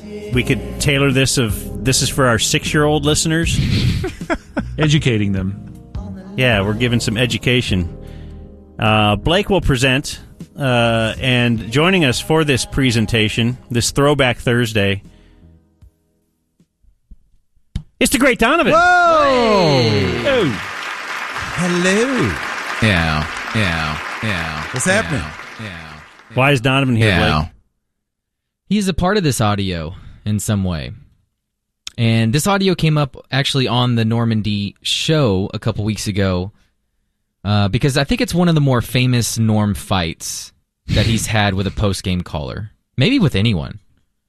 we could tailor this is for our 6-year-old listeners. Educating them. Yeah, we're giving some education. Blake will present, and joining us for this presentation, this Throwback Thursday, it's the great Donovan. Whoa! Oh. Hello. Yeah. What's happening? Yeah. Why is Donovan here, Blake? He's a part of this audio in some way. And this audio came up actually on the Normandy show a couple weeks ago because I think it's one of the more famous Norm fights that he's had with a post-game caller. Maybe with anyone.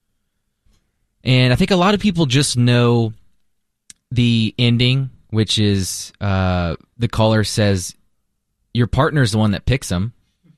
And I think a lot of people just know the ending, which is the caller says, your partner's the one that picks him.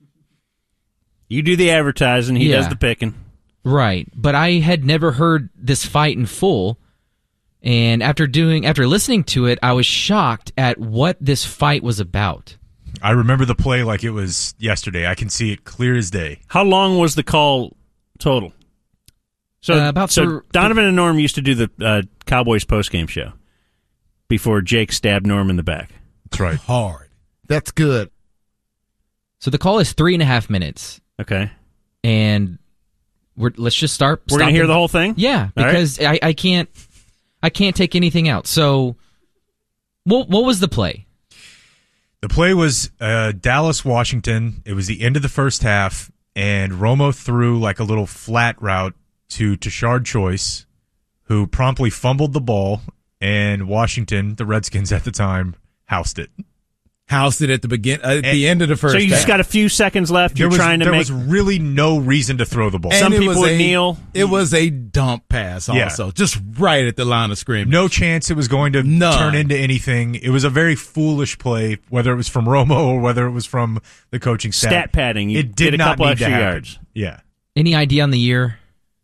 You do the advertising, he does the picking. Right. But I had never heard this fight in full. And after listening to it, I was shocked at what this fight was about. I remember the play like it was yesterday. I can see it clear as day. How long was the call total? So Donovan and Norm used to do the Cowboys postgame show before Jake stabbed Norm in the back. That's right. Hard. That's good. So the call is 3.5 minutes. Okay. And let's just start. We're going to hear the whole thing? Yeah, because I can't take anything out. So what was the play? The play was Dallas, Washington. It was the end of the first half, and Romo threw like a little flat route to Tashard Choice, who promptly fumbled the ball, and Washington, the Redskins at the time, housed it. Housed it at the end of the first half. So you just got a few seconds left. There was really no reason to throw the ball. Some people would kneel. It was a dump pass also, just right at the line of scrimmage. No chance it was going to turn into anything. It was a very foolish play, whether it was from Romo or whether it was from the coaching staff. Stat padding. It did a not couple need extra to happen. yards. Yeah. Any idea on the year?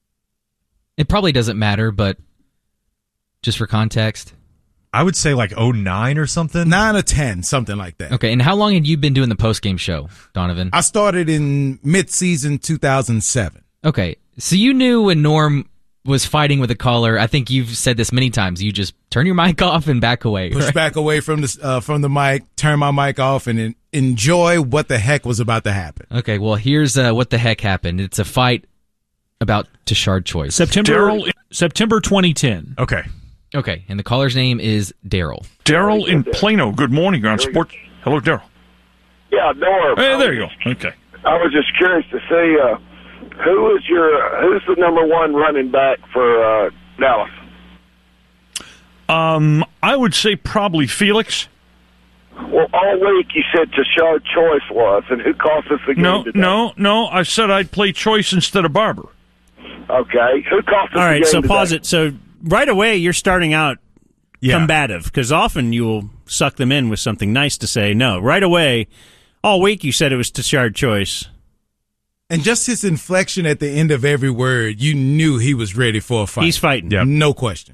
It probably doesn't matter, but just for context. I would say like 09 or something. 9 or 10, something like that. Okay, and how long had you been doing the postgame show, Donovan? I started in mid-season 2007. Okay, so you knew when Norm was fighting with a caller. I think you've said this many times. You just turn your mic off and back away. Push back away from the mic, turn my mic off, and enjoy what the heck was about to happen. Okay, well, here's what the heck happened. It's a fight about Tashard Choice. September 2010. Okay, and the caller's name is Daryl. Daryl in Plano. Good morning. You're on Sports. Hello, Daryl. Yeah, Norm. Hey, there you go. Okay. I was just curious to see who's the number one running back for Dallas? I would say probably Felix. Well, all week you said Tashard Choice was, and who cost us the game today? No. I said I'd play Choice instead of Barber. Okay. Who cost us the game today? All right, so pause it. So right away you're starting out combative, because often you will suck them in with something nice to say. No, right away, all week you said it was Tashard Choice. And just his inflection at the end of every word, you knew he was ready for a fight. He's fighting. Yep. No question.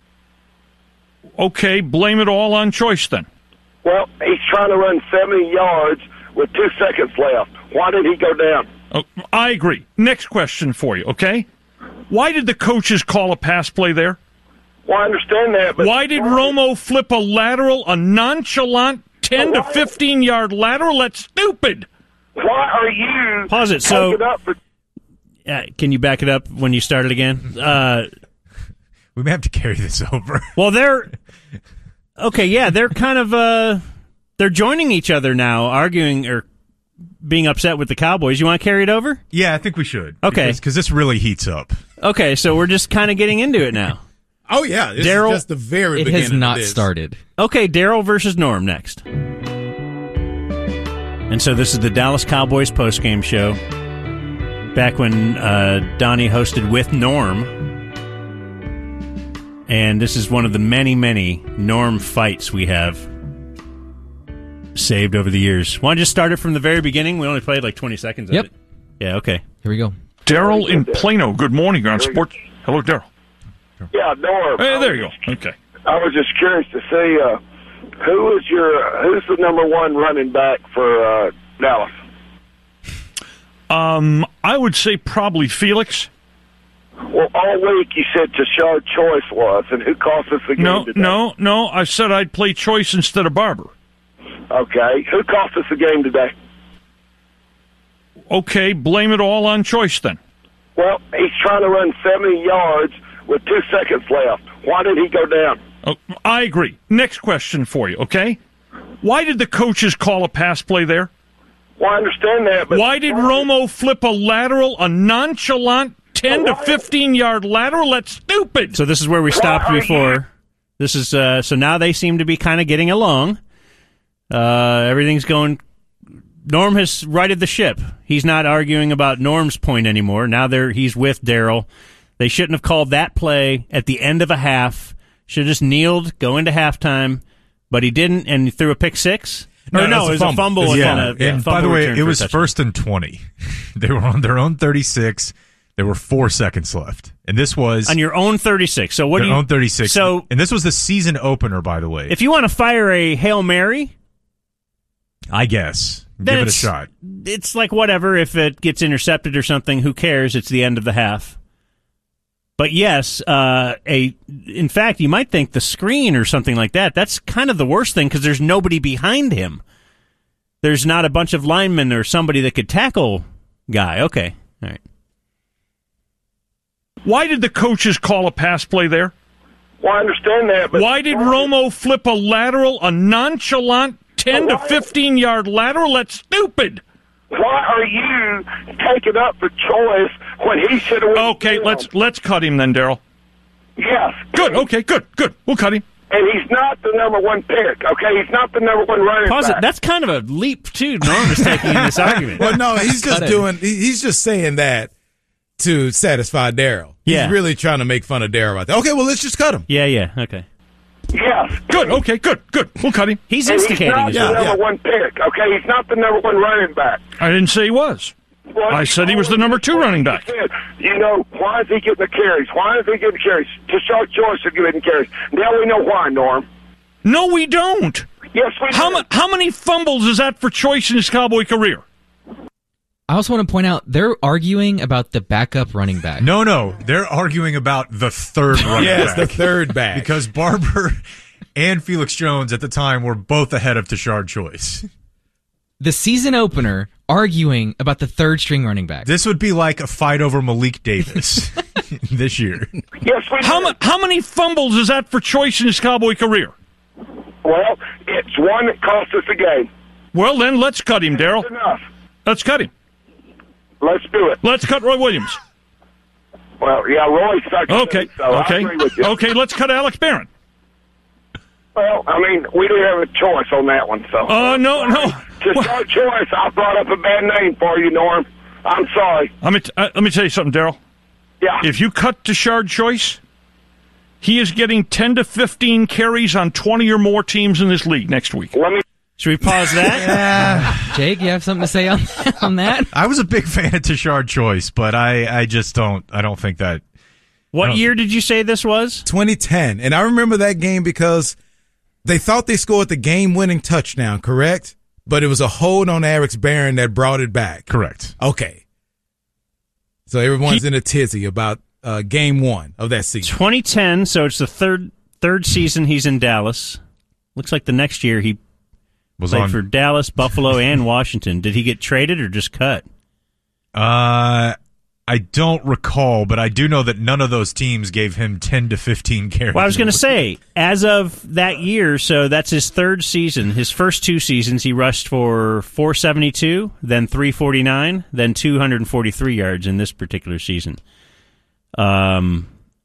Okay, blame it all on Choice then. Well, he's trying to run 70 yards with 2 seconds left. Why did he go down? Oh, I agree. Next question for you, okay? Why did the coaches call a pass play there? Well, I understand that, but why did Romo flip a nonchalant 10 to 15-yard lateral? That's stupid. Why are you pause it? So, can you back it up when you start it again? We may have to carry this over. Well, they're kind of they're joining each other now, arguing or being upset with the Cowboys. You want to carry it over? Yeah, I think we should. Okay, because this really heats up. Okay, so we're just kind of getting into it now. Oh yeah, this is just the very beginning. It has not started. Okay, Daryl versus Norm next. And so this is the Dallas Cowboys postgame show. Back when Donnie hosted with Norm. And this is one of the many, many Norm fights we have saved over the years. Want to just start it from the very beginning? We only played like 20 seconds of it. Yeah, okay. Here we go. Daryl in Plano. Good morning. You're on Sports. Hello, Daryl. Yeah, Norm. Hey, there you go. Okay. I was just curious to see who's the number one running back for Dallas? I would say probably Felix. Well, all week you said Tashard Choice was, and who cost us the game today? No. I said I'd play Choice instead of Barber. Okay. Who cost us the game today? Okay, blame it all on Choice then. Well, he's trying to run 70 yards with 2 seconds left. Why did he go down? Oh, I agree. Next question for you, okay? Why did the coaches call a pass play there? Well, I understand that, but... Why did Romo flip a nonchalant 10 to 15-yard lateral? That's stupid. So this is where we stopped before. This is so now they seem to be kind of getting along. Everything's going... Norm has righted the ship. He's not arguing about Norm's point anymore. Now he's with Daryl. They shouldn't have called that play at the end of a half. Should have just kneeled, go into halftime, but he didn't, and he threw a pick six. No, it was a fumble. And by the way, it was 1st and 20. They were on their own 36. There were 4 seconds left, and this was on your own 36. So what? Their own 36. So, and this was the season opener, by the way. If you want to fire a Hail Mary, I guess give it a shot. It's like whatever. If it gets intercepted or something, who cares? It's the end of the half. But yes, in fact, you might think the screen or something like that. That's kind of the worst thing because there's nobody behind him. There's not a bunch of linemen or somebody that could tackle guy. Okay, all right. Why did the coaches call a pass play there? Well, I understand that, but... Why did Romo flip a nonchalant 10 to 15-yard lateral? That's stupid. Why are you taking up for Choice when he should have... Okay, let's cut him then, Daryl. Yes. Good, okay, good. We'll cut him. And he's not the number one pick, okay? He's not the number one running back. That's kind of a leap, too, Norm is taking in this argument. Well, no, he's just saying that to satisfy Daryl. Yeah. He's really trying to make fun of Daryl about that. Okay, well, let's just cut him. Yeah, okay. Yes. Good, okay, good. We'll cut him. He's instigating. He's not the number one pick, okay? He's not the number one running back. I didn't say he was. Well, I said he was the number 2 running back. Why is he getting the carries? Why is he getting the carries? Tashard Choice is getting carries. Now we know why, Norm. No, we don't. Yes, we do. How many fumbles is that for Choice in his Cowboy career? I also want to point out they're arguing about the backup running back. No, they're arguing about the third running back. Yes, the third back. Because Barber and Felix Jones at the time were both ahead of Tashard Choice. The season opener arguing about the third string running back. This would be like a fight over Malik Davis this year. Yes, we do. How many fumbles is that for Choice in his Cowboy career? Well, it's one that cost us the game. Well, then let's cut him, Daryl. That's enough. Let's cut him. Let's do it. Let's cut Roy Williams. Well, yeah, Roy sucks. Okay, so I agree with you. Okay, let's cut Alex Barron. Well, I mean, we didn't have a choice on that one, so. No. Just choice. I brought up a bad name for you, Norm. I'm sorry. Let me tell you something, Daryl. Yeah. If you cut Tashard Choice, he is getting 10 to 15 carries on 20 or more teams in this league next week. Should we pause that? Jake, you have something to say on that? I was a big fan of Tashard Choice, but I just don't think that. What year did you say this was? 2010. And I remember that game because they thought they scored the game-winning touchdown, correct? But it was a hold on Alex Barron that brought it back. Correct. Okay. So everyone's in a tizzy about game 1 of that season. 2010, so it's the third season he's in Dallas. Looks like the next year he played for Dallas, Buffalo, and Washington. Did he get traded or just cut? I don't recall, but I do know that none of those teams gave him 10 to 15 carries. Well, I was going to say, as of that year, so that's his third season. His first 2 seasons, he rushed for 472, then 349, then 243 yards in this particular season. Yeah,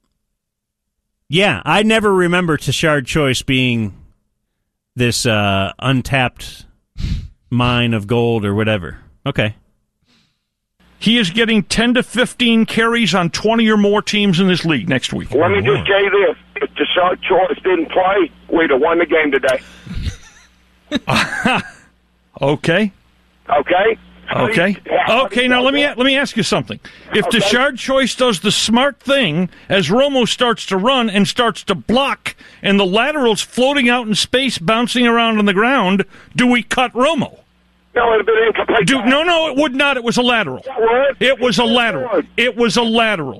I never remember Tashard Choice being this untapped mine of gold or whatever. Okay. He is getting 10 to 15 carries on 20 or more teams in this league next week. Let me just tell you this. If Tashard Choice didn't play, we'd have won the game today. Okay. Okay? Okay, now let me ask you something. If Tashard Choice does the smart thing as Romo starts to run and starts to block and the lateral's floating out in space bouncing around on the ground, do we cut Romo? No, it would have been incomplete. No, it would not. It was a lateral. It was a lateral. It was a lateral.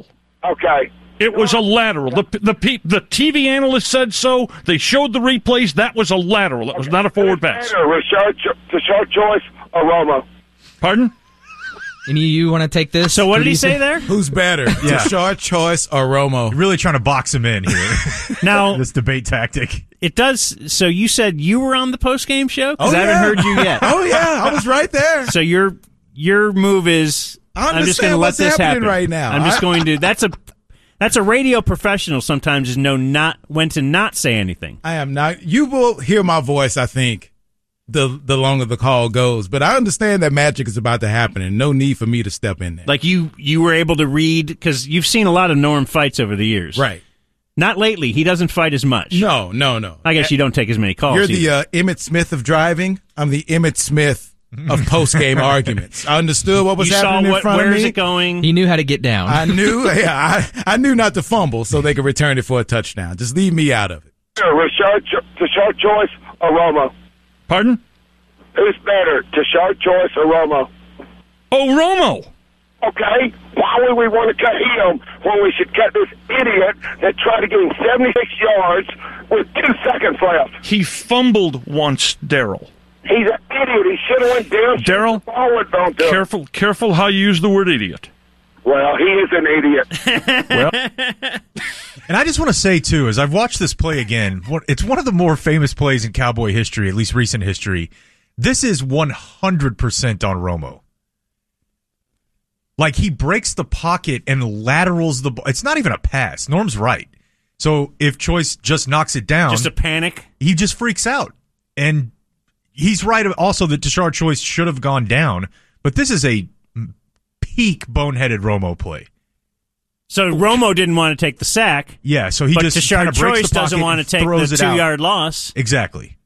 Okay. It was a lateral. The TV analyst said so. They showed the replays. That was a lateral. It was not a forward pass. Rashard Choice or Romo? Pardon? Any of you want to take this? So what did do he you say think? there? Who's better, Yeah. Rashard Choice or Romo? Really trying to box him in here. Now, This debate tactic. it does. So you said you were on the post-game show? 'Cause Oh, I haven't yeah. heard you yet. Oh yeah, I was right there. So your move is I I'm just going to understand let what's this happening happen right now. I'm just going to. That's a radio professional. Sometimes is know not when to not say anything. I am not. You will hear my voice, I think, the longer the call goes. But I understand that magic is about to happen, and no need for me to step in there. Like you were able to read because you've seen a lot of Norm fights over the years. Right? Not lately. He doesn't fight as much. No. I guess you don't take as many calls. You're either. the Emmett Smith of driving. I'm the Emmett Smith of post game arguments. I understood what was you saw happening in front of where's me. it going? He knew how to get down. I knew. Yeah, I knew not to fumble, so they could return it for a touchdown. Just leave me out of it. Rashard Choice or Romo? Pardon? Who's better, Rashard Choice or Romo? Oh, Romo. Okay, why would we want to cut him when we should cut this idiot that tried to get him 76 yards with 2 seconds left? He fumbled once, Daryl. He's an idiot. He should have went down. Daryl, Forward, don't do it. Careful how you use the word idiot. Well, he is an idiot. Well, And I just want to say, too, as I've watched this play again, it's one of the more famous plays in Cowboy history, at least recent history. This is 100% on Romo. Like, he breaks the pocket and laterals the ball. It's not even a pass. Norm's right. So if Choice just knocks it down, Just a panic. he just freaks out. And he's right also that Rashard Choice should have gone down, but this is a peak boneheaded Romo play. So Romo didn't want to take the sack. Yeah, so he but just Rashard kind of breaks Choice the pocket doesn't want and to take throws the it out. 2-yard loss. Exactly.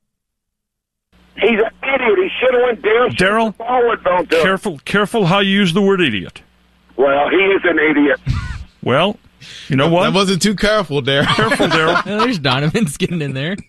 He's an idiot. He should have went down. Daryl, Forward, don't do it. careful how you use the word idiot. Well, he is an idiot. Well, you know what? That wasn't too careful, there. Careful, Daryl. Oh, there's Donovan's getting in there.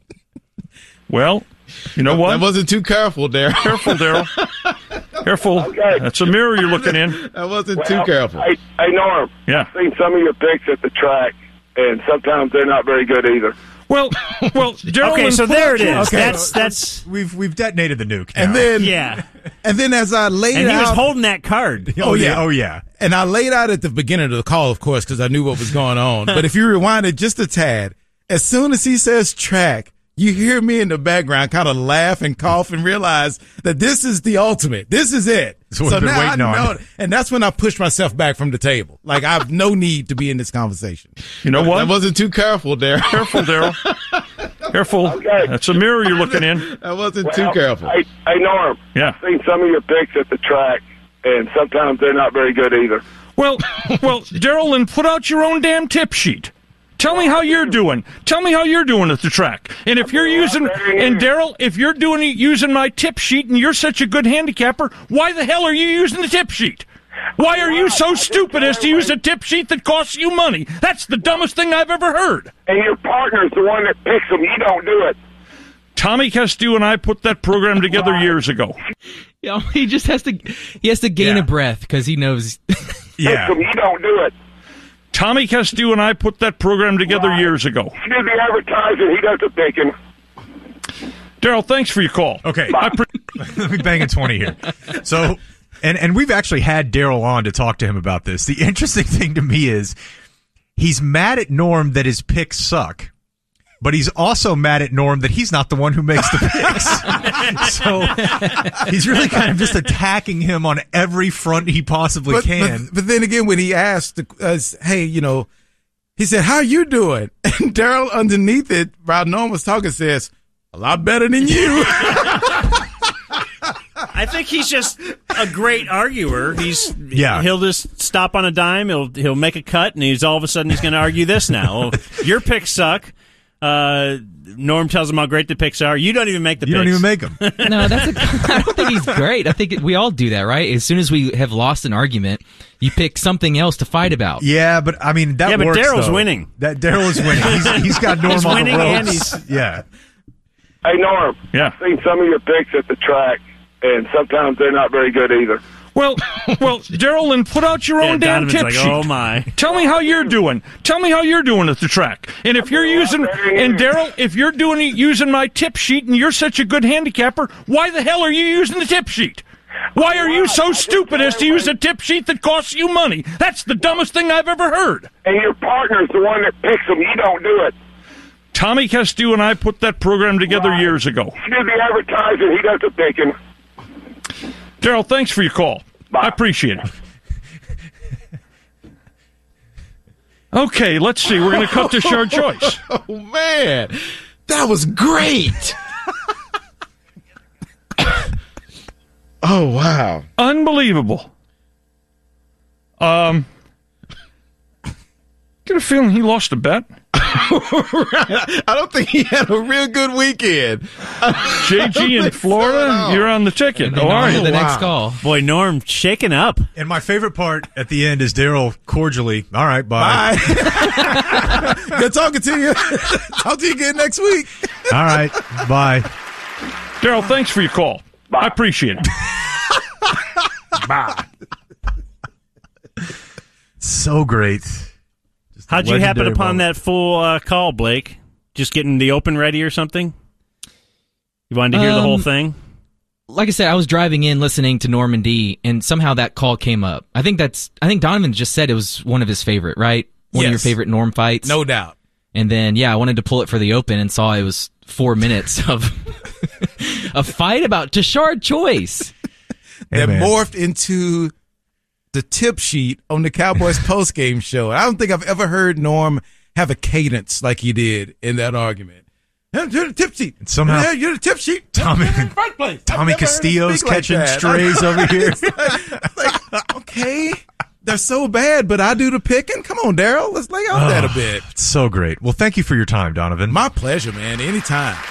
Well, you know what? That wasn't too careful, there. Careful, Daryl. Careful. Okay. That's a mirror you're looking in. That wasn't Well, too careful. Hey, Norm. Yeah. I've seen some of your picks at the track, and sometimes they're not very good either. Well, Daryl. Okay, so there it is. Okay. That's We've detonated the nuke now. And then, yeah. and then as I laid And he out, was holding that card. oh yeah. and I laid out at the beginning of the call, of course, because I knew what was going on. But if you rewind it just a tad, as soon as he says track, you hear me in the background kind of laugh and cough and realize that this is the ultimate. This is it. It's what we've been waiting on. And that's when I pushed myself back from the table. Like, I have no need to be in this conversation. You know what? That wasn't too careful, there. Careful, Daryl. Careful. Okay. That's a mirror you're looking in. That wasn't too careful. Hey, Norm. Yeah. I've seen some of your picks at the track, and sometimes they're not very good either. Well, Daryl, then put out your own damn tip sheet. Tell me how you're doing. Tell me how you're doing at the track. And if you're using, and Daryl, if you're using my tip sheet and you're such a good handicapper, why the hell are you using the tip sheet? Why are you so stupid as to use a tip sheet that costs you money? That's the dumbest thing I've ever heard. And your partner's the one that picks them. You don't do it. Tommy Castillo and I put that program together years ago. Yeah, he just has to gain a breath because he knows. Yeah. Picks them. You don't do it. Tommy Castillo and I put that program together years ago. You do the advertising. He does the picking. Daryl, thanks for your call. Okay. Let me bang a 20 here. So, and we've actually had Daryl on to talk to him about this. The interesting thing to me is he's mad at Norm that his picks suck, but he's also mad at Norm that he's not the one who makes the picks. So he's really kind of just attacking him on every front he possibly can. But then again, when he asked us, hey, he said, how you doing? And Daryl underneath it, while Norm was talking, says, a lot better than you. I think he's just a great arguer. Yeah. He'll just stop on a dime. He'll make a cut, and he's all of a sudden he's going to argue this now. Well, your picks suck. Norm tells him how great the picks are. You don't even make the picks. You don't even make them. No, I don't think he's great. I think we all do that, right? As soon as we have lost an argument, you pick something else to fight about. Yeah, but I mean that Yeah, but works. Daryl's though. winning. That Daryl is winning. He's got Norm He's on winning the and ropes. Yeah. Hey, Norm. Yeah. I've seen some of your picks at the track, and sometimes they're not very good either. Well, Daryl, then put out your own damn Donovan's tip like, sheet. oh my. Tell me how you're doing. Tell me how you're doing at the track. And if you're using, and Daryl, if you're using my tip sheet and you're such a good handicapper, why the hell are you using the tip sheet? Why are you so stupid as to use a tip sheet that costs you money? That's the dumbest thing I've ever heard. And your partner's the one that picks them. You don't do it. Tommy Castillo and I put that program together years ago. You do the advertising. He does the picking. Daryl, thanks for your call. I appreciate it. Okay, let's see. We're going to cut to Shard Choice. Oh, man. That was great. Oh, wow. Unbelievable. Get a feeling he lost a bet. I don't think he had a real good weekend. JG in Florida, you're on the ticket. And then Oh, are on to you? the next call. Boy, Norm shaking up. And my favorite part at the end is Daryl cordially, all right, bye. Bye. Good talking to you. Talk to you again next week. All right, bye. Daryl, thanks for your call. I appreciate it. Bye. So great. Just a How'd you happen legendary upon moment. that full call, Blake? Just getting the open ready or something? You wanted to hear the whole thing? Like I said, I was driving in listening to Norman D, and somehow that call came up. I think Donovan just said it was one of his favorite, right? One of your Yes. favorite Norm fights. No doubt. And then, I wanted to pull it for the open and saw it was 4 minutes of a fight about Tashard Choice. Hey, That man. morphed into the tip sheet on the Cowboys postgame show. I don't think I've ever heard Norm have a cadence like he did in that argument. You're the tip sheet. And somehow- Yeah, you're the tip sheet. Tommy- You're in first place. I've Tommy never heard him Castillo's speak like catching that. strays over here. Like, okay, they're so bad, but I do the picking. Come on, Daryl. Let's lay out that a bit. It's so great. Well, thank you for your time, Donovan. My pleasure, man. Anytime.